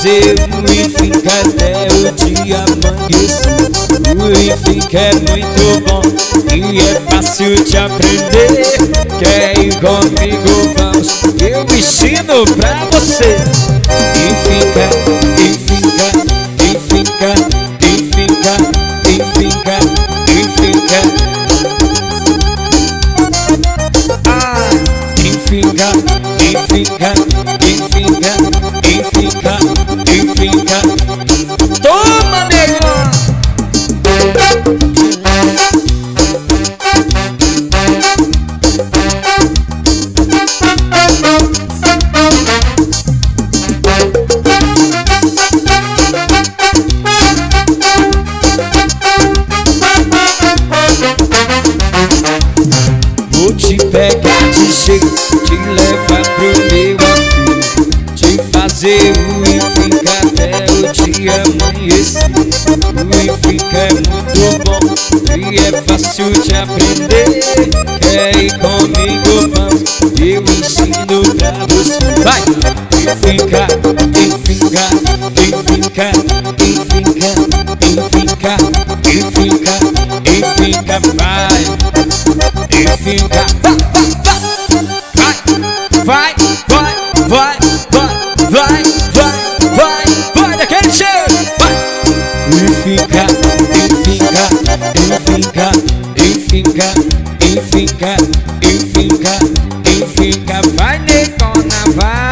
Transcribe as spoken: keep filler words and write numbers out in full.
fazer um e fica até o dia amanhecer. O e fica é muito bom e é fácil de aprender. Quer ir comigo? Vamos, eu ensino pra você. E fica, e fica, e fica, e fica, e fica, e fica. Ah, e fica, e fica, e fica, e fica, e fica. Toma, negão! Vou te pegar de jeito, te levar pro meu amigo, te fazer o e fica até o dia amanhecer. O e fica é muito bom e é fácil de aprender. Quer ir comigo? Vamos, eu ensino pra você. Vai! E fica, e fica, e fica, e fica, e fica, e fica, e fica, vai! E fica, vai, vai, vai, vai, vai, vai, vai, vai, daquele jeito, vai. E fica, e fica, e fica, e fica, e fica, e fica, e fica, vai negona, vai.